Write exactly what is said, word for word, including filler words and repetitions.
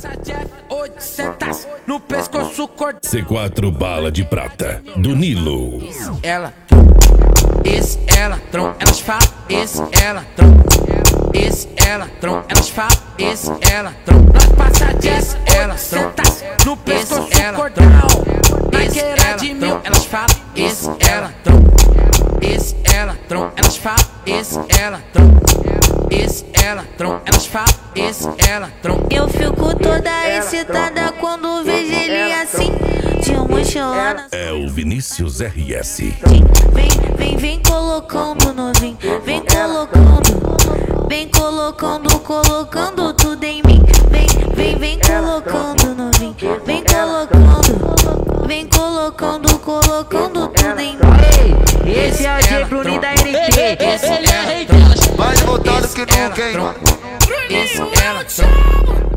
No pescoço corta. C quatro bala de prata do Nilo. Ela, esse ela, tron, elas falam, esse ela, tron, esse ela, tron, elas falam, esse ela, tron, nós passa esse ela, tron, no pescoço cordão, naqueira de mil, elas falam, esse ela, tron, esse ela, tron, elas falam, esse ela, tron, esse ela, tron, elas falam, esse ela, tron. Eu fico toda excitada quando vejo ele assim, de mochilona. É o Vinícius R S. Vem, vem, vem colocando novinho, vem colocando, vem colocando, colocando tudo em mim. Vem, vem, vem colocando novinho, vem colocando, vem colocando, colocando tudo em mim. Esse é o J Bruni da N T. Esse é mais voltado que nunca, hein? Esse ela, tron.